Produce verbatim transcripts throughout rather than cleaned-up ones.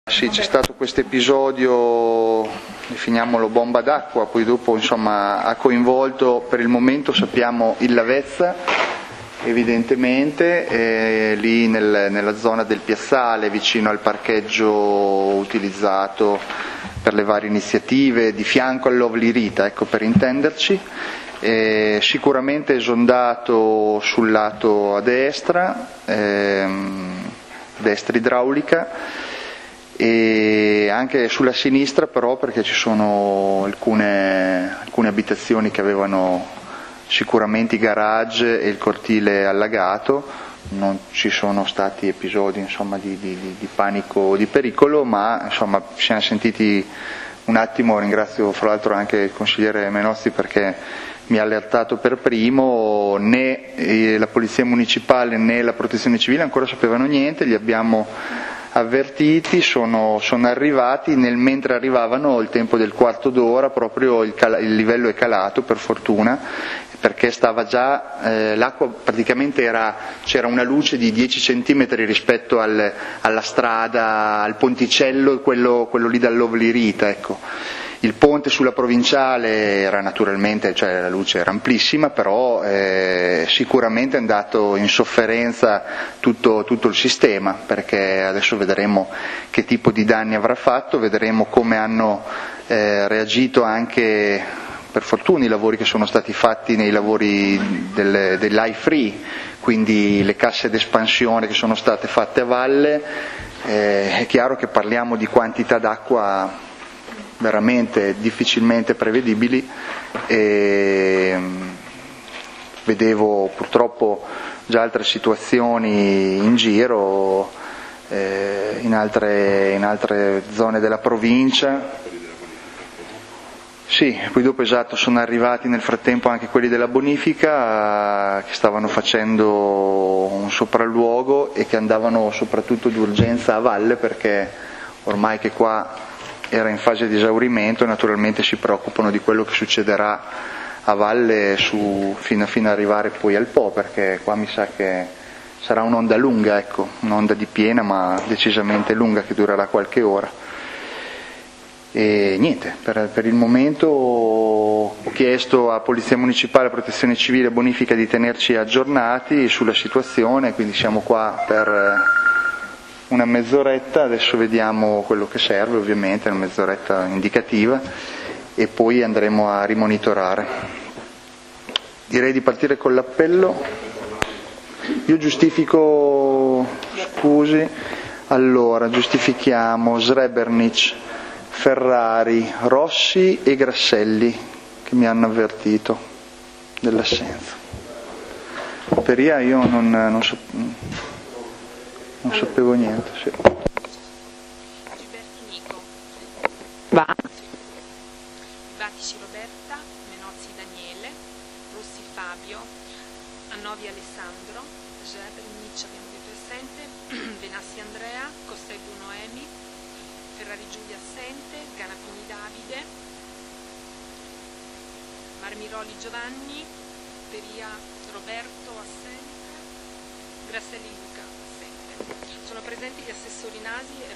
Sì, c'è stato questo episodio, definiamolo bomba d'acqua, poi dopo insomma ha coinvolto, per il momento sappiamo, il Lavezza, evidentemente, eh, lì nel, nella zona del piazzale, vicino al parcheggio utilizzato per le varie iniziative, di fianco all'Ovli Rita, ecco, per intenderci. Eh, sicuramente esondato sul lato a destra, ehm, destra idraulica, e anche sulla sinistra però, perché ci sono alcune, alcune abitazioni che avevano sicuramente i garage e il cortile allagato. Non ci sono stati episodi insomma, di, di, di panico o di pericolo, ma insomma, ci siamo sentiti un attimo, ringrazio fra l'altro anche il consigliere Menozzi perché mi ha allertato per primo, né la Polizia Municipale né la Protezione Civile ancora sapevano niente, li abbiamo avvertiti, sono, sono arrivati, nel mentre arrivavano il tempo del quarto d'ora proprio il, cal- il livello è calato per fortuna, perché stava già, eh, l'acqua praticamente era, c'era una luce di dieci centimetri rispetto al, alla strada, al ponticello, quello, quello lì dall'Ovli Rita, ecco. Il ponte sulla provinciale era naturalmente, cioè la luce era amplissima, però eh, sicuramente è andato in sofferenza tutto, tutto il sistema, perché adesso vedremo che tipo di danni avrà fatto, vedremo come hanno eh, reagito anche, per fortuna, i lavori che sono stati fatti nei lavori del, dell'I Free, quindi le casse d'espansione che sono state fatte a valle. Eh, è chiaro che parliamo di quantità d'acqua veramente difficilmente prevedibili, e vedevo purtroppo già altre situazioni in giro eh, in, altre, in altre zone della provincia. Sì, poi dopo esatto sono arrivati nel frattempo anche quelli della bonifica eh, che stavano facendo un sopralluogo e che andavano soprattutto d'urgenza a valle, perché ormai che qua era in fase di esaurimento e naturalmente si preoccupano di quello che succederà a valle su, fino, fino ad arrivare poi al Po, perché qua mi sa che sarà un'onda lunga, ecco, un'onda di piena ma decisamente lunga che durerà qualche ora. E niente, per, per il momento ho chiesto a Polizia Municipale, Protezione Civile e Bonifica di tenerci aggiornati sulla situazione, quindi siamo qua per una mezz'oretta, adesso vediamo quello che serve, ovviamente, una mezz'oretta indicativa, e poi andremo a rimonitorare. Direi di partire con l'appello. Io giustifico, scusi, allora giustifichiamo Srebrenic, Ferrari, Rossi e Grasselli, che mi hanno avvertito dell'assenza. Peria io non, non so... Non sapevo niente, sì. Giberti Nico. Va. Batici Roberta, Menozzi Daniele, Rossi Fabio, Annovi Alessandro, Srebrenic abbiamo detto assente, Benassi Andrea, Costello Noemi, Ferrari Giulia assente, Ganapini Davide, Marmiroli Giovanni, Peria Roberto assente, Grasselli Luca assente. Sono presenti gli assessori Nasi e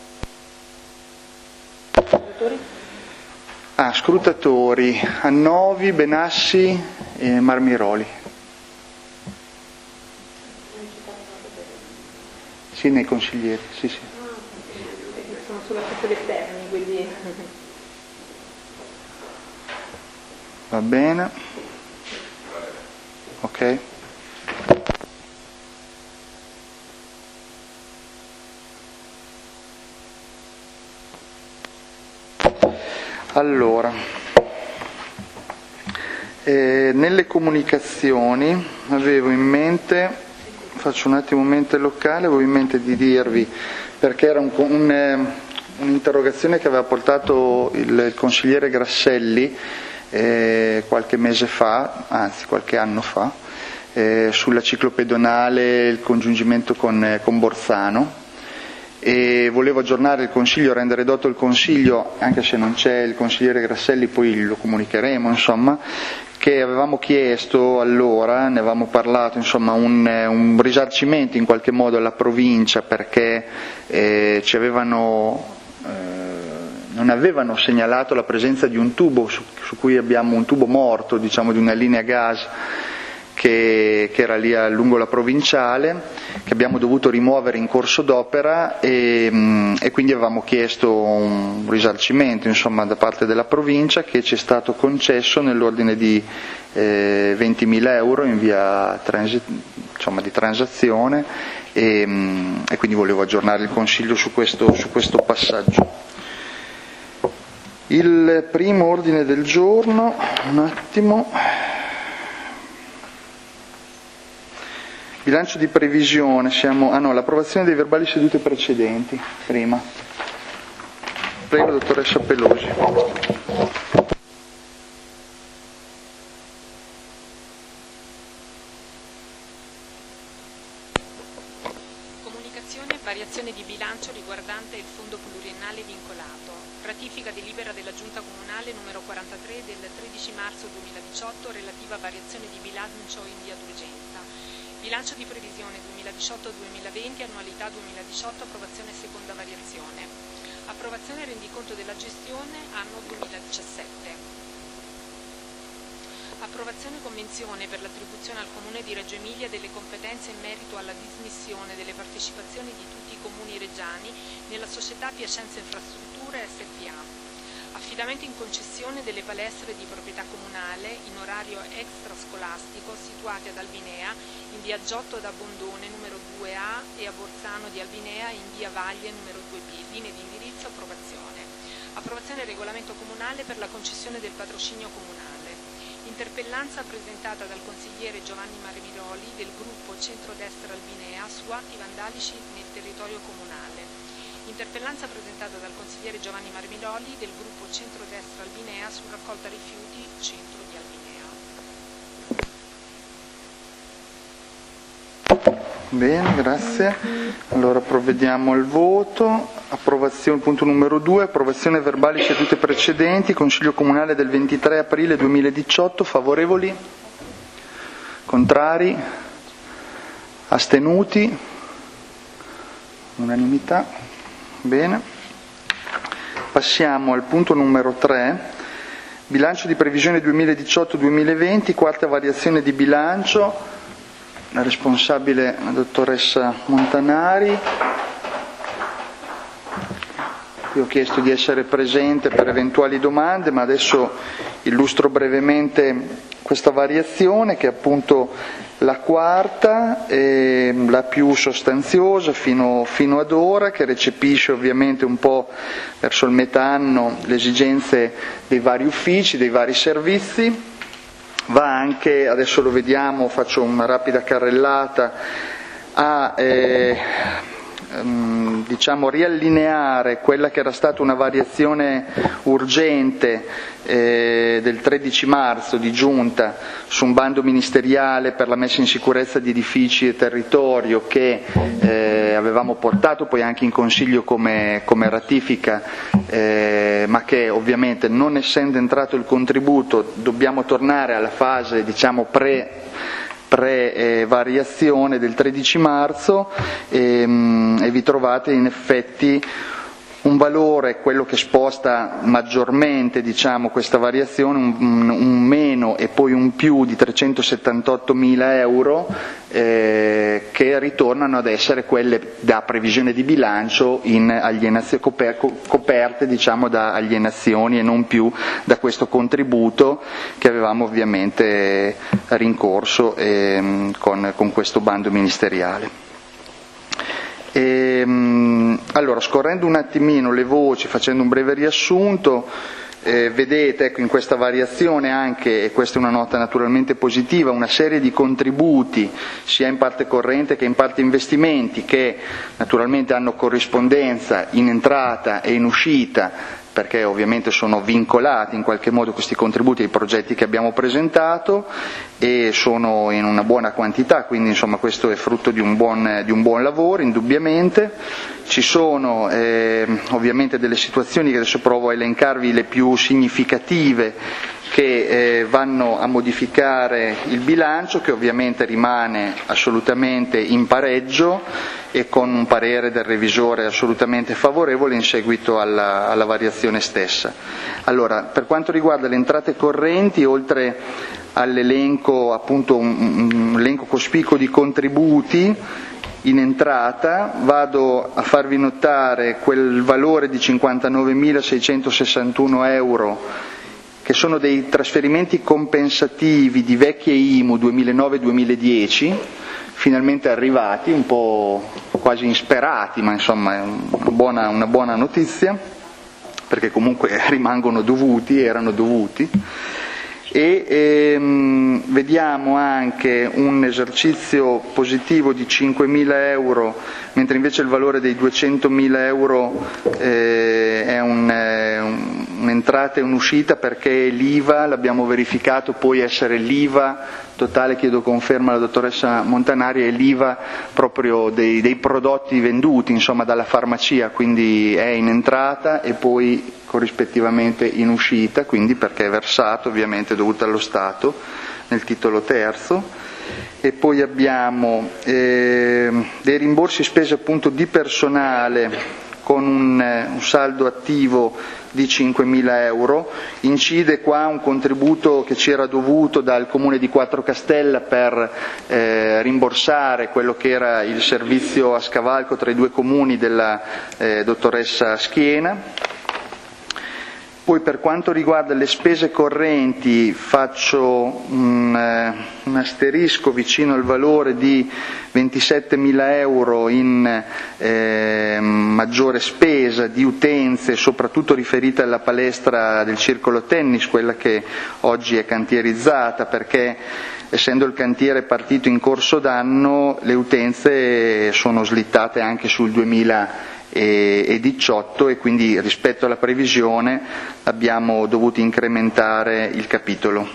Rossi. Ah, scrutatori, Annovi, Benassi e Marmiroli. Sì, nei consiglieri, sì, sì. Sono solo assessori esterni, quindi... Va bene. Ok. Allora, eh, nelle comunicazioni avevo in mente, faccio un attimo mente locale, avevo in mente di dirvi, perché era un, un, un'interrogazione che aveva portato il, il consigliere Grasselli eh, qualche mese fa, anzi qualche anno fa, eh, sulla ciclopedonale, il congiungimento con, con Borzano. e volevo aggiornare il Consiglio, rendere doto il Consiglio, anche se non c'è il consigliere Grasselli, poi lo comunicheremo, insomma, che avevamo chiesto allora, ne avevamo parlato, insomma, un, un risarcimento in qualche modo alla provincia perché eh, ci avevano, eh, non avevano segnalato la presenza di un tubo su, su cui abbiamo un tubo morto, diciamo, di una linea gas che, che era lì a, lungo la provinciale, che abbiamo dovuto rimuovere in corso d'opera e, mh, e quindi avevamo chiesto un risarcimento, insomma, da parte della provincia, che ci è stato concesso nell'ordine di eh, ventimila euro in via transi- insomma, di transazione e, mh, e quindi volevo aggiornare il Consiglio su questo, su questo passaggio. Il primo ordine del giorno, un attimo. Bilancio di previsione, siamo, ah no, l'approvazione dei verbali sedute precedenti, prima. Prego, dottoressa Pelosi. Comunicazione e variazione di bilancio riguardante il fondo pluriennale vincolato. Ratifica delibera della Giunta Comunale numero quarantatré del tredici marzo duemiladiciotto relativa a variazione di bilancio in via d'urgenza. Bilancio di previsione duemiladiciotto duemilaventi, annualità duemiladiciotto, approvazione seconda variazione. Approvazione rendiconto della gestione anno duemiladiciassette. Approvazione convenzione per l'attribuzione al Comune di Reggio Emilia delle competenze in merito alla dismissione delle partecipazioni di tutti i comuni reggiani nella società Piacenza Infrastrutture S P A. Affidamento in concessione delle palestre di proprietà comunale in orario extrascolastico situate ad Albinea, in via Giotto da Bondone numero due A e a Borzano di Albinea in via Vaglie numero due B. Linee di indirizzo, approvazione. Approvazione del regolamento comunale per la concessione del patrocinio comunale. Interpellanza presentata dal consigliere Giovanni Marmiroli del gruppo Centrodestra Albinea su atti vandalici nel territorio comunale. Interpellanza presentata dal consigliere Giovanni Marmiroli del gruppo Centrodestra Albinea su raccolta rifiuti centro di Albinea. Bene, grazie. Allora provvediamo al voto. Approvazione, punto numero due, approvazione verbali sedute precedenti, Consiglio Comunale del ventitré aprile duemiladiciotto, favorevoli? Contrari? Astenuti? Unanimità. Bene. Passiamo al punto numero tre, bilancio di previsione duemiladiciotto duemilaventi, quarta variazione di bilancio, la responsabile la dottoressa Montanari. Io ho chiesto di essere presente per eventuali domande, ma adesso illustro brevemente questa variazione che è appunto la quarta, e la più sostanziosa fino, fino ad ora, che recepisce ovviamente un po' verso il metà anno le esigenze dei vari uffici, dei vari servizi. Va anche, adesso lo vediamo, faccio una rapida carrellata, a eh, ehm, diciamo riallineare quella che era stata una variazione urgente eh, del tredici marzo di giunta su un bando ministeriale per la messa in sicurezza di edifici e territorio che eh, avevamo portato poi anche in Consiglio come, come ratifica, eh, ma che ovviamente non essendo entrato il contributo dobbiamo tornare alla fase, diciamo, pre pre-variazione del tredici marzo e, e vi trovate in effetti un valore, quello che sposta maggiormente, diciamo, questa variazione, un, un meno e poi un più di trecentosettantottomila euro eh, che ritornano ad essere quelle da previsione di bilancio in alienazio, coper, coperte diciamo, da alienazioni e non più da questo contributo che avevamo ovviamente rincorso eh, con, con questo bando ministeriale. E, allora, scorrendo un attimino le voci, facendo un breve riassunto, eh, vedete ecco, in questa variazione anche, e questa è una nota naturalmente positiva, una serie di contributi sia in parte corrente che in parte investimenti che naturalmente hanno corrispondenza in entrata e in uscita perché ovviamente sono vincolati in qualche modo questi contributi ai progetti che abbiamo presentato e sono in una buona quantità, quindi insomma questo è frutto di un buon, di un buon lavoro indubbiamente. Ci sono eh, ovviamente delle situazioni che adesso provo a elencarvi le più significative che eh, vanno a modificare il bilancio, che ovviamente rimane assolutamente in pareggio e con un parere del revisore assolutamente favorevole in seguito alla, alla variazione stessa. Allora, per quanto riguarda le entrate correnti, oltre all'elenco, appunto un, un elenco cospicuo di contributi in entrata, vado a farvi notare quel valore di cinquantanovemilaseicentosessantuno euro che sono dei trasferimenti compensativi di vecchie I M U duemilanove duemiladieci, finalmente arrivati, un po' quasi insperati, ma insomma è una buona, una buona notizia, perché comunque rimangono dovuti, erano dovuti. E ehm, vediamo anche un esercizio positivo di cinquemila euro, mentre invece il valore dei duecentomila euro eh, è un, eh, un, un'entrata e un'uscita, perché l'I V A l'abbiamo verificato poi essere l'I V A totale, chiedo conferma alla dottoressa Montanari, è l'I V A proprio dei, dei prodotti venduti, insomma dalla farmacia, quindi è in entrata e poi corrispettivamente in uscita, quindi perché è versato ovviamente dovuto allo Stato nel titolo terzo. E poi abbiamo eh, dei rimborsi spese appunto di personale con un, un saldo attivo di cinquemila euro. Incide qua un contributo che ci era dovuto dal Comune di Quattrocastella per eh, rimborsare quello che era il servizio a scavalco tra i due comuni della eh, dottoressa Schiena. Poi per quanto riguarda le spese correnti faccio un, un asterisco vicino al valore di ventisettemila euro in eh, maggiore spesa di utenze, soprattutto riferita alla palestra del Circolo Tennis, quella che oggi è cantierizzata, perché essendo il cantiere partito in corso d'anno le utenze sono slittate anche sul duemiladiciotto e quindi rispetto alla previsione abbiamo dovuto incrementare il capitolo.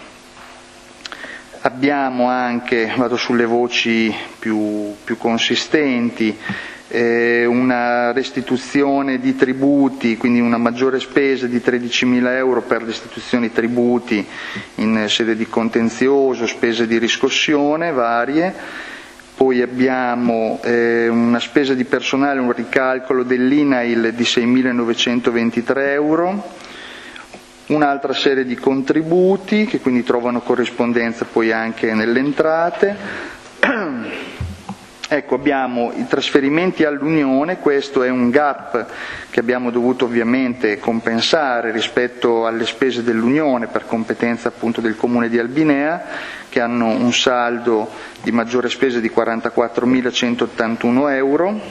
Abbiamo anche, vado sulle voci più, più consistenti, eh, una restituzione di tributi, quindi una maggiore spesa di tredicimila euro per restituzioni tributi in sede di contenzioso, spese di riscossione varie. Poi abbiamo eh, una spesa di personale, un ricalcolo dell'I N A I L di seimilanovecentoventitré euro, un'altra serie di contributi che quindi trovano corrispondenza poi anche nelle entrate. Ecco, abbiamo i trasferimenti all'Unione, questo è un gap che abbiamo dovuto ovviamente compensare rispetto alle spese dell'Unione per competenza appunto del Comune di Albinea, che hanno un saldo di maggiore spesa di quarantaquattromilacentottantuno euro.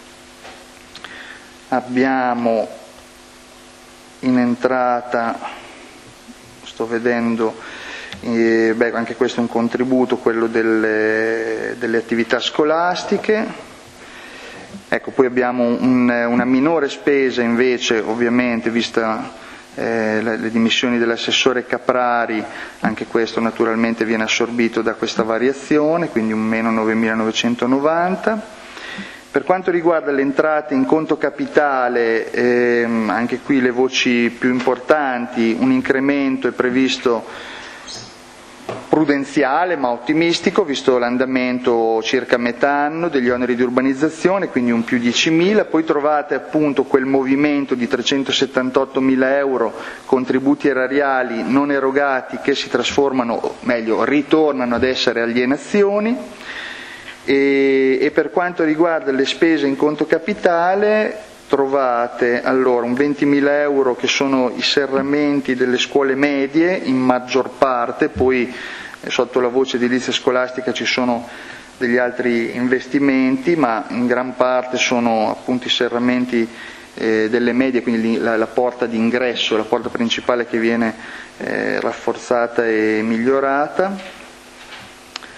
Abbiamo in entrata, sto vedendo, eh, beh, anche questo è un contributo, quello delle, delle attività scolastiche. Ecco, poi abbiamo un, una minore spesa invece, ovviamente, vista eh, le, le dimissioni dell'assessore Caprari, anche questo naturalmente viene assorbito da questa variazione, quindi un meno novemilanovecentovananta. Per quanto riguarda le entrate in conto capitale, ehm, anche qui le voci più importanti, un incremento è previsto prudenziale ma ottimistico, visto l'andamento circa metà anno degli oneri di urbanizzazione, quindi un più diecimila. Poi trovate appunto quel movimento di trecentosettantottomila euro contributi erariali non erogati che si trasformano, o meglio ritornano ad essere alienazioni. E, e per quanto riguarda le spese in conto capitale trovate allora un ventimila euro che sono i serramenti delle scuole medie in maggior parte, poi eh, sotto la voce edilizia scolastica ci sono degli altri investimenti, ma in gran parte sono appunto i serramenti eh, delle medie, quindi la, la porta d'ingresso, la porta principale che viene eh, rafforzata e migliorata.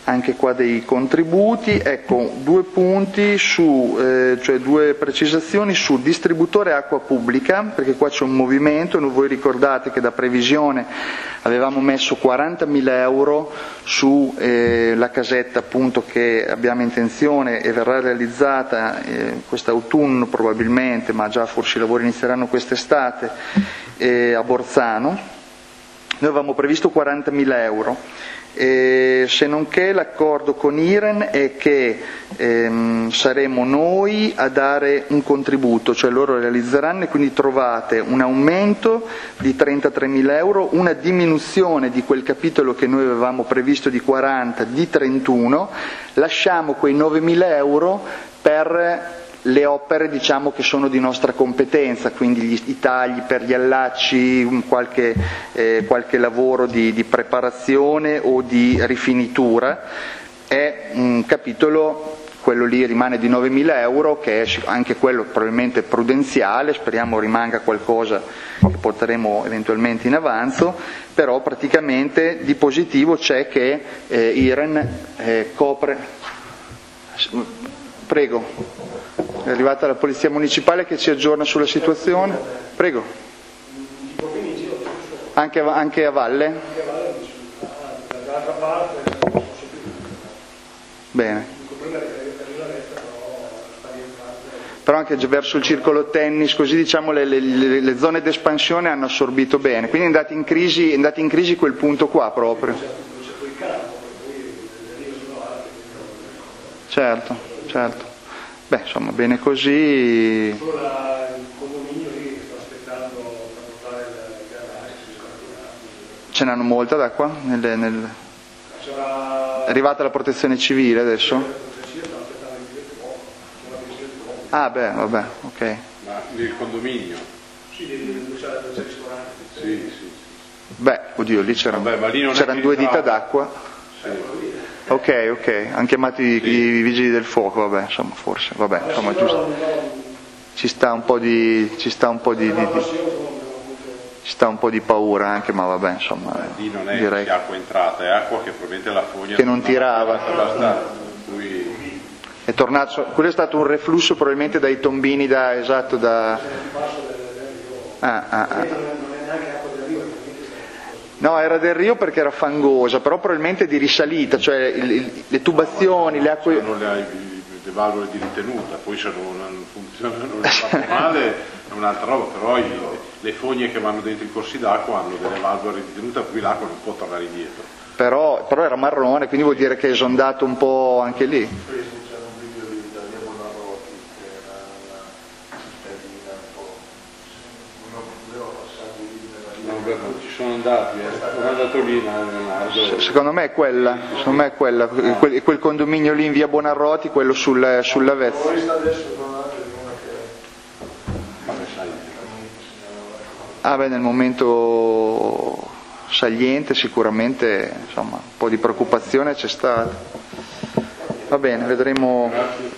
anche qua dei contributi, ecco due punti su, eh, cioè due precisazioni su distributore acqua pubblica, perché qua c'è un movimento, voi ricordate che da previsione avevamo messo quarantamila euro su eh, la casetta appunto che abbiamo intenzione e verrà realizzata eh, quest'autunno probabilmente, ma già forse i lavori inizieranno quest'estate eh, a Borzano. Noi avevamo previsto quarantamila euro. E se non che l'accordo con I R E N è che ehm, saremo noi a dare un contributo, cioè loro realizzeranno e quindi trovate un aumento di trentatremila euro, una diminuzione di quel capitolo che noi avevamo previsto di quaranta di trentuno, lasciamo quei novemila euro per le opere diciamo che sono di nostra competenza, quindi gli, i tagli per gli allacci, qualche, eh, qualche lavoro di, di preparazione o di rifinitura. È un capitolo, quello lì rimane di novemila euro, che è anche quello probabilmente prudenziale, speriamo rimanga qualcosa che porteremo eventualmente in avanzo, però praticamente di positivo c'è che eh, I R E N eh, copre. Prego. È arrivata la Polizia Municipale che ci aggiorna sulla situazione. Prego. Anche a, anche a valle? Bene. Però anche verso il circolo tennis, così diciamo le, le, le zone d'espansione hanno assorbito bene. Quindi è andato in crisi, è andato in crisi quel punto qua proprio. Certo, certo. Beh, insomma, bene così. Solo il condominio lì che sta aspettando per portare il garage. Ce n'hanno molta d'acqua? Nel, nel... È arrivata la protezione civile adesso? Ah, beh, vabbè, ok. Ma nel condominio? Sì, dove c'è il ristorante. Sì, sì. Beh, oddio, lì c'erano, Vabbè, ma lì non c'erano è due filtrato. dita d'acqua. Sì. Ok, ok, hanno chiamato i, Sì. i vigili del fuoco, vabbè, insomma, forse, vabbè, insomma, giusto. Ci sta un po' di, ci sta un po' di, di, di ci sta un po' di paura anche, ma vabbè, insomma, Lì non è direi che acqua entrata, è acqua che probabilmente la fogna che non tirava. Basta, lui... È tornato, quello è stato un reflusso probabilmente dai tombini da, esatto, da... Ah, ah, ah. No, era del Rio perché era fangosa, però probabilmente di risalita, cioè il, il, le tubazioni, le acque... Sono le, le valvole di ritenuta, poi se non, non funzionano, non è fatto male, è un'altra roba, però i, le fogne che vanno dentro i corsi d'acqua hanno delle valvole di ritenuta, per cui l'acqua non può tornare indietro. Però, però era marrone, quindi vuol dire che è esondato un po' anche lì. Ci sono andati, eh. sono andato lì, Leonardo. Secondo me è quella, secondo me è quella, quel, quel condominio lì in via Buonarroti, quello sul, sull'Avezzo. Ah beh, nel momento saliente sicuramente insomma un po' di preoccupazione c'è stata. Va bene, vedremo.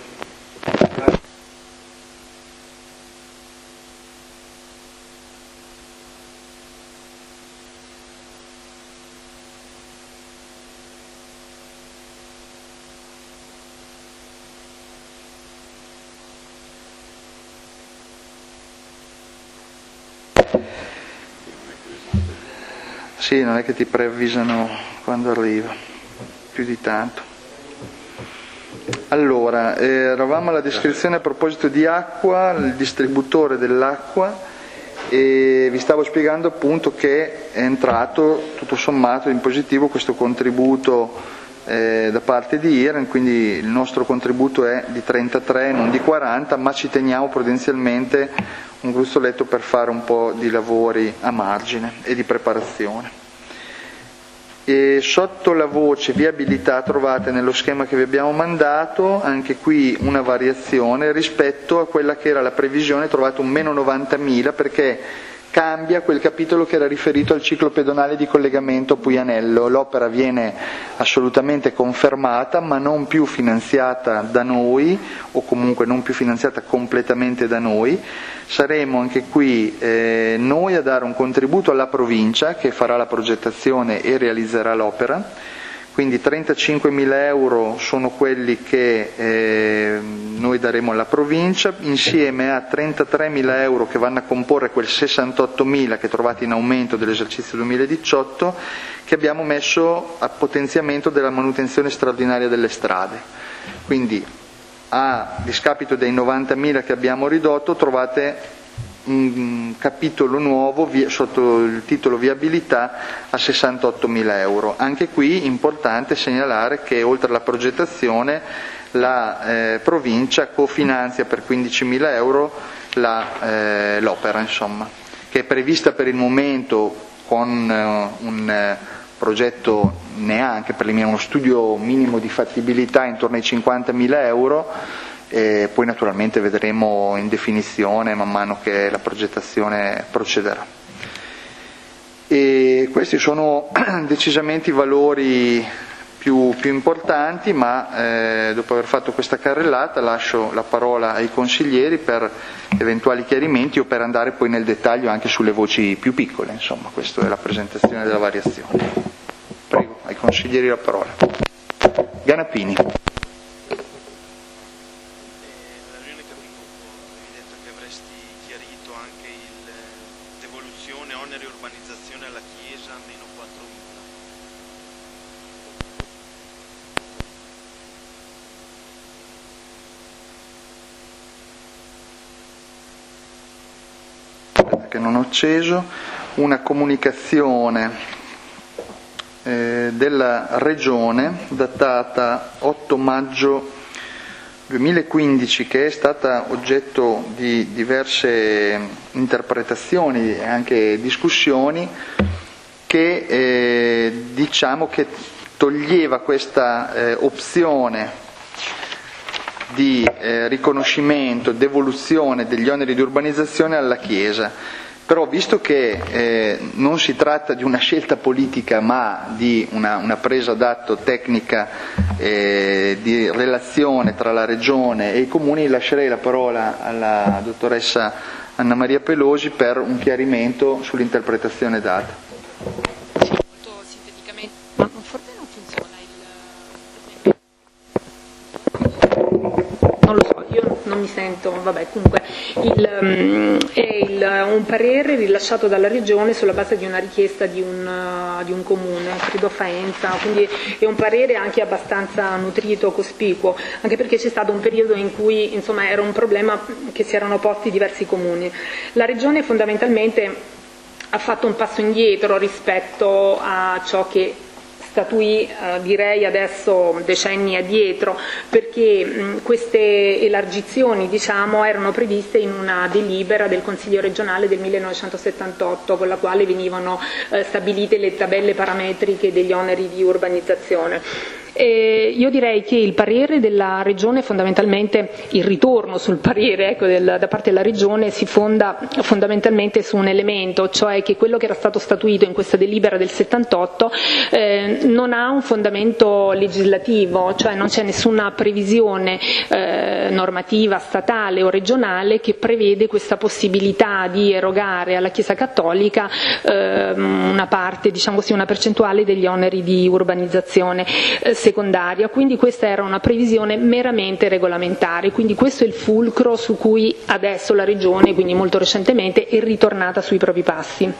Sì, non è che ti preavvisano quando arriva, più di tanto. Allora, eh, eravamo alla descrizione a proposito di acqua, il distributore dell'acqua, e vi stavo spiegando appunto che è entrato tutto sommato in positivo questo contributo eh, da parte di I R E N, quindi il nostro contributo è di trentatré, non di quaranta, ma ci teniamo prudenzialmente un gruzzoletto per fare un po' di lavori a margine e di preparazione. E sotto la voce viabilità trovate nello schema che vi abbiamo mandato anche qui una variazione rispetto a quella che era la previsione, trovate un meno novantamila perché cambia quel capitolo che era riferito al ciclo pedonale di collegamento Puianello. L'opera viene assolutamente confermata ma non più finanziata da noi, o comunque non più finanziata completamente da noi. Saremo anche qui eh, noi a dare un contributo alla provincia che farà la progettazione e realizzerà l'opera, quindi trentacinquemila euro sono quelli che eh, noi daremo alla provincia, insieme a trentatremila euro che vanno a comporre quel sessantottomila che trovate in aumento dell'esercizio duemiladiciotto, che abbiamo messo a potenziamento della manutenzione straordinaria delle strade. Quindi a discapito dei novantamila che abbiamo ridotto, trovate un capitolo nuovo sotto il titolo viabilità a sessantottomila euro. Anche qui importante segnalare che oltre alla progettazione la eh, provincia cofinanzia per quindicimila euro la, eh, l'opera, insomma, che è prevista per il momento con eh, un eh, progetto neanche preliminare, uno studio minimo di fattibilità intorno ai cinquantamila euro. E poi naturalmente vedremo in definizione man mano che la progettazione procederà. E questi sono decisamente i valori più, più importanti, ma eh, dopo aver fatto questa carrellata lascio la parola ai consiglieri per eventuali chiarimenti o per andare poi nel dettaglio anche sulle voci più piccole. Insomma, questa è la presentazione della variazione. Prego, ai consiglieri la parola. Ganappini. Che non ho acceso, una comunicazione eh, della Regione datata otto maggio duemilaquindici, che è stata oggetto di diverse interpretazioni e anche discussioni, che eh, diciamo che toglieva questa eh, opzione di eh, riconoscimento, devoluzione degli oneri di urbanizzazione alla Chiesa. Però visto che eh, non si tratta di una scelta politica ma di una, una presa d'atto tecnica eh, di relazione tra la Regione e i Comuni, lascerei la parola alla dottoressa Anna Maria Pelosi per un chiarimento sull'interpretazione data. Molto sinteticamente, ma forse non funziona il... Non lo so, io non mi sento, vabbè, comunque il, um, è il, un parere rilasciato dalla Regione sulla base di una richiesta di un, uh, di un comune, credo Faenza, quindi è un parere anche abbastanza nutrito, cospicuo, anche perché c'è stato un periodo in cui insomma era un problema che si erano posti diversi comuni. La Regione fondamentalmente ha fatto un passo indietro rispetto a ciò che statuì, eh, direi adesso decenni addietro, perché mh, queste elargizioni diciamo, erano previste in una delibera del Consiglio regionale del millenovecentosettantotto, con la quale venivano eh, stabilite le tabelle parametriche degli oneri di urbanizzazione. E io direi che il parere della Regione, fondamentalmente il ritorno sul parere ecco, del, da parte della Regione, si fonda fondamentalmente su un elemento, cioè che quello che era stato statuito in questa delibera del settantotto eh, non ha un fondamento legislativo, cioè non c'è nessuna previsione eh, normativa statale o regionale che prevede questa possibilità di erogare alla Chiesa Cattolica eh, una parte, diciamo così, una percentuale degli oneri di urbanizzazione eh, secondaria, quindi questa era una previsione meramente regolamentare, quindi questo è il fulcro su cui adesso la Regione, quindi molto recentemente, è ritornata sui propri passi.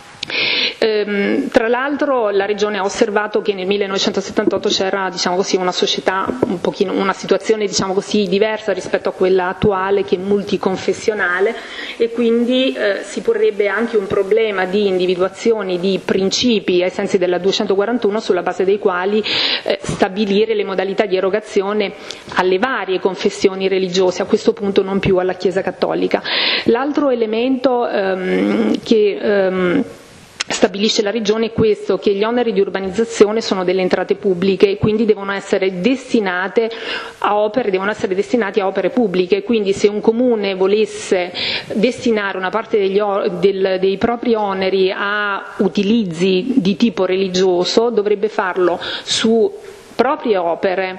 Ehm, tra l'altro la Regione ha osservato che nel millenovecentosettantotto c'era diciamo così, una società, un pochino, una situazione diciamo così, diversa rispetto a quella attuale, che è multiconfessionale, e quindi eh, si porrebbe anche un problema di individuazione di principi ai sensi della duecentoquarantuno sulla base dei quali eh, stabilire le modalità di erogazione alle varie confessioni religiose, a questo punto non più alla Chiesa Cattolica. L'altro elemento ehm, che ehm, stabilisce la Regione è questo, che gli oneri di urbanizzazione sono delle entrate pubbliche e quindi devono essere destinate a opere, devono essere destinati a opere pubbliche, quindi se un comune volesse destinare una parte degli, del, dei propri oneri a utilizzi di tipo religioso dovrebbe farlo su proprie opere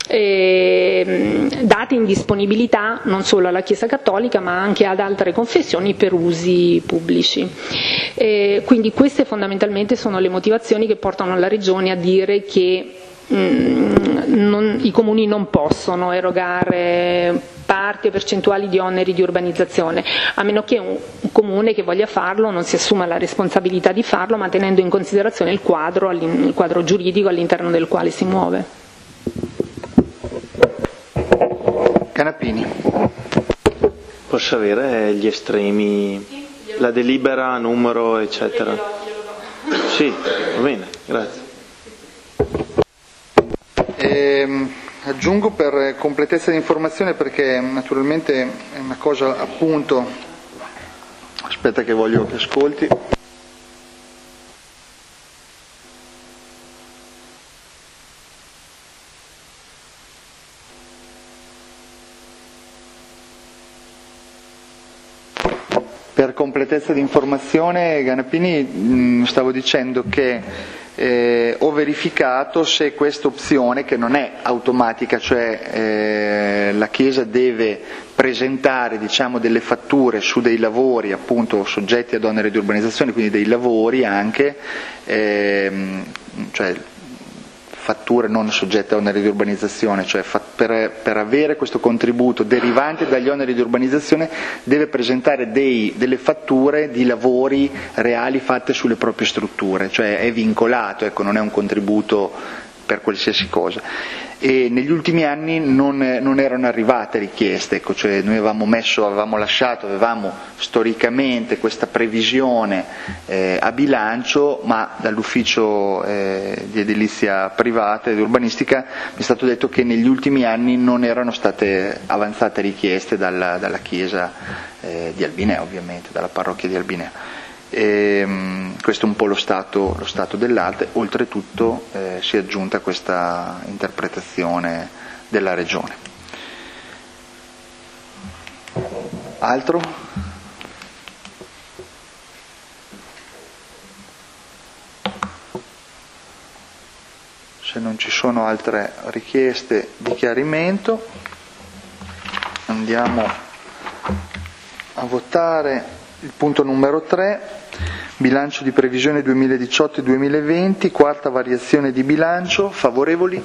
eh, date in disponibilità non solo alla Chiesa Cattolica ma anche ad altre confessioni per usi pubblici. Eh, quindi queste fondamentalmente sono le motivazioni che portano la Regione a dire che non, i comuni non possono erogare parti o percentuali di oneri di urbanizzazione, a meno che un, un comune che voglia farlo non si assuma la responsabilità di farlo, ma tenendo in considerazione il quadro, il quadro giuridico all'interno del quale si muove. Canapini. Posso avere gli estremi, la delibera, numero, eccetera? Sì, va bene, grazie. Ehm, aggiungo per completezza di informazione, perché naturalmente è una cosa, appunto, aspetta che voglio che ascolti. Per completezza di informazione, Canapini, mh, stavo dicendo che Eh, ho verificato se questa opzione, che non è automatica, cioè eh, la Chiesa deve presentare, diciamo, delle fatture su dei lavori appunto soggetti ad onere di urbanizzazione, quindi dei lavori anche, ehm, cioè fatture non soggette a oneri di urbanizzazione, cioè per, per avere questo contributo derivante dagli oneri di urbanizzazione deve presentare dei, delle fatture di lavori reali fatte sulle proprie strutture, cioè è vincolato, ecco, non è un contributo per qualsiasi cosa. E negli ultimi anni non, non erano arrivate richieste, ecco, cioè noi avevamo messo, avevamo lasciato, avevamo storicamente questa previsione eh, a bilancio, ma dall'ufficio eh, di edilizia privata e di urbanistica mi è stato detto che negli ultimi anni non erano state avanzate richieste dalla, dalla chiesa eh, di Albinea, ovviamente, dalla parrocchia di Albinea. E, um, questo è un po' lo stato, lo stato dell'arte. Oltretutto eh, si è aggiunta questa interpretazione della Regione. Altro? Se non ci sono altre richieste di chiarimento, andiamo a votare il punto numero tre, bilancio di previsione duemiladiciotto duemilaventi, quarta variazione di bilancio. Favorevoli?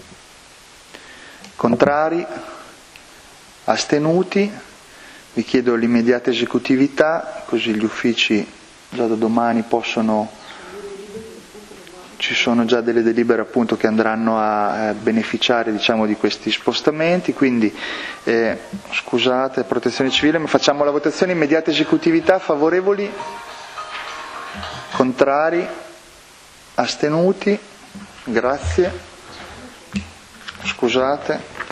Contrari? Astenuti? Vi chiedo l'immediata esecutività, così gli uffici già da domani possono, ci sono già delle delibere appunto che andranno a beneficiare, diciamo, di questi spostamenti, quindi eh, scusate, protezione civile, ma facciamo la votazione, immediata esecutività. Favorevoli? Contrari? Astenuti? Grazie. Scusate.